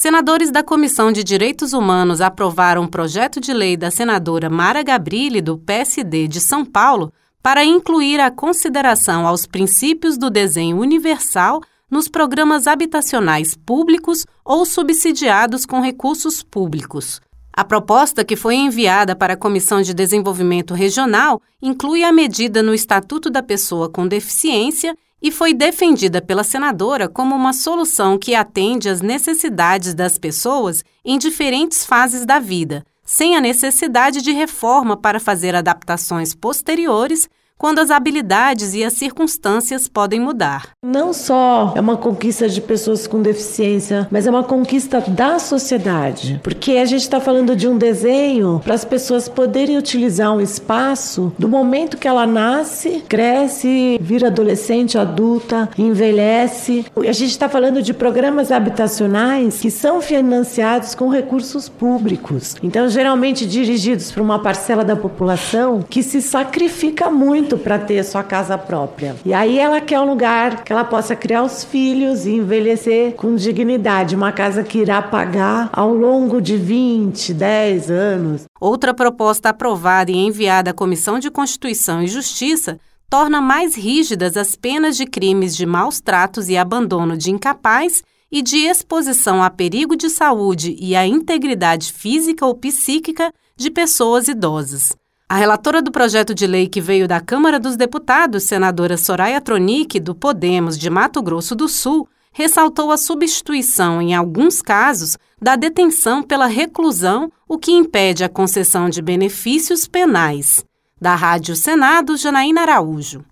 Senadores da Comissão de Direitos Humanos aprovaram um projeto de lei da senadora Mara Gabrilli, do PSD de São Paulo, para incluir a consideração aos princípios do desenho universal nos programas habitacionais públicos ou subsidiados com recursos públicos. A proposta, que foi enviada para a Comissão de Desenvolvimento Regional, inclui a medida no Estatuto da Pessoa com Deficiência e foi defendida pela senadora como uma solução que atende às necessidades das pessoas em diferentes fases da vida, sem a necessidade de reforma para fazer adaptações posteriores quando as habilidades e as circunstâncias podem mudar. Não só é uma conquista de pessoas com deficiência, mas é uma conquista da sociedade, porque a gente está falando de um desenho para as pessoas poderem utilizar um espaço do momento que ela nasce, cresce, vira adolescente, adulta, envelhece. A gente está falando de programas habitacionais que são financiados com recursos públicos, então geralmente dirigidos para uma parcela da população que se sacrifica muito para ter sua casa própria. E aí ela quer um lugar que ela possa criar os filhos e envelhecer com dignidade, uma casa que irá pagar ao longo de 20, 10 anos. Outra proposta aprovada e enviada à Comissão de Constituição e Justiça torna mais rígidas as penas de crimes de maus tratos e abandono de incapaz e de exposição a perigo de saúde e à integridade física ou psíquica de pessoas idosas. A relatora do projeto de lei que veio da Câmara dos Deputados, senadora Soraya Tronic, do Podemos de Mato Grosso do Sul, ressaltou a substituição, em alguns casos, da detenção pela reclusão, o que impede a concessão de benefícios penais. Da Rádio Senado, Janaína Araújo.